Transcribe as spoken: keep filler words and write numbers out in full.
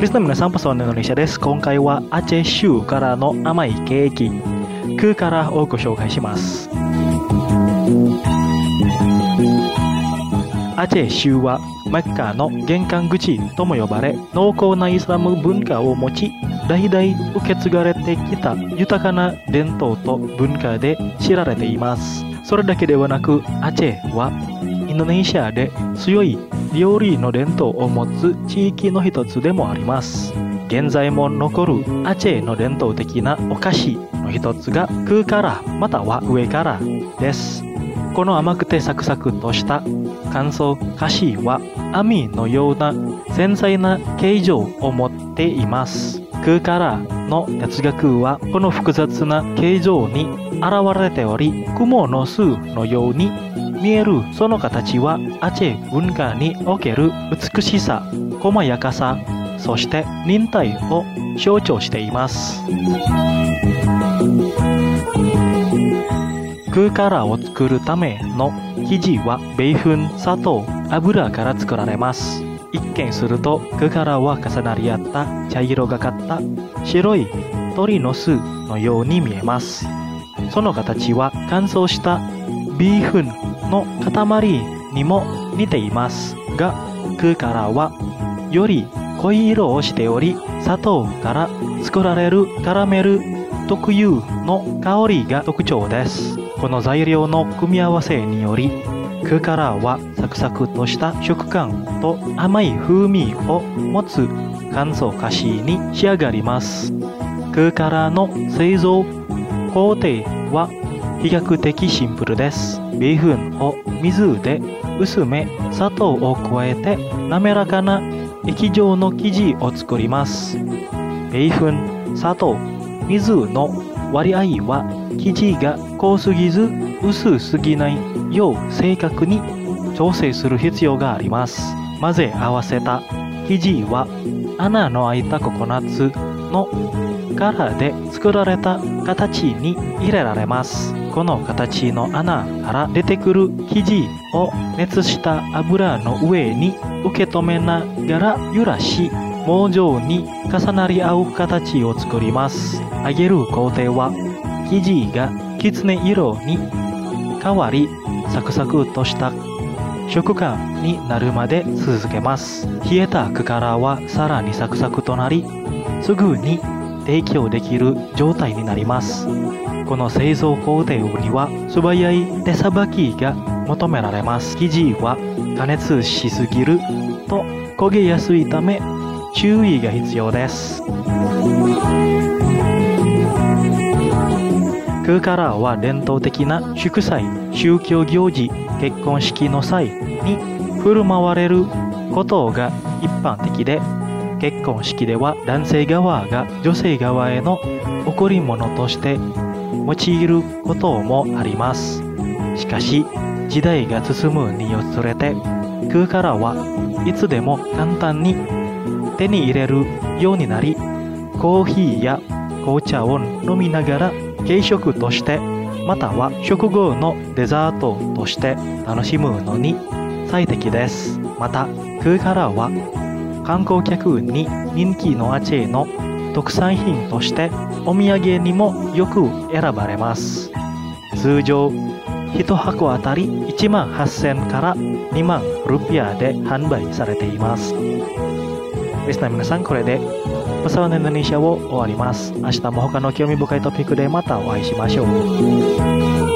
リスナーの皆さん、パソンのインドネシアです。今回はアチェ州からの甘いケーキ、クーカラをご紹介します。アチェ州はメッカの玄関口とも呼ばれ、濃厚なイスラム文化を持ち、代々受け継がれてきた豊かな伝統と文化で知られています。それだけではなく、アチェはインドネシアで強い料理の伝統を持つ地域の一つでもあります。現在も残るアチェの伝統的なお菓子の一つがクーカラまたは上からです。この甘くてサクサクとした乾燥菓子は網のような繊細な形状を持っています。クーカラの哲学はこの複雑な形状に現れており、雲の巣のように見えるその形はアチェ文化における美しさ、細やかさ、そして忍耐を象徴しています。クーカラを作るための生地は米粉、砂糖、油から作られます。一見するとクーカラは重なり合った茶色がかった白い鳥の巣のように見えます。その形は乾燥したビーフンの塊にも似ていますが、クーカラはより濃い色をしており、砂糖から作られるカラメル特有の香りが特徴です。この材料の組み合わせにより、クーカラはサクサクとした食感と甘い風味を持つ乾燥菓子に仕上がります。クーカラの製造工程は比較的シンプルです。米粉を水で薄め、砂糖を加えて滑らかな液状の生地を作ります。米粉、砂糖、水の割合は生地が濃すぎず薄すぎないよう正確に調整する必要があります。混ぜ合わせた生地は穴の開いたココナッツの殻で作られた形に入れられます。この形の穴から出てくる生地を熱した油の上に受け止めながら揺らし、網状に重なり合う形を作ります。揚げる工程は生地がきつね色に変わり、サクサクとした食感になるまで続けます。冷えたクーカラはさらにサクサクとなり、すぐに提供できる状態になります。この製造工程には素早い手さばきが求められます。生地は加熱しすぎると焦げやすいため注意が必要です。クーカラは伝統的な祝祭、宗教行事、結婚式の際に振る舞われることが一般的で、結婚式では男性側が女性側への贈り物として用いることもあります。しかし時代が進むにつれて、クーカラはいつでも簡単に手に入れるようになり、コーヒーや紅茶を飲みながら軽食として、または食後のデザートとして楽しむのに最適です。またクーカラは観光客に人気のアチェの特産品としてお土産にもよく選ばれます。通常いち箱あたりいちまんはっせんからにまんルピアで販売されています。リスナー皆さん、これでパサワのインドネシアを終わります。明日も他の興味深いトピックでまたお会いしましょう。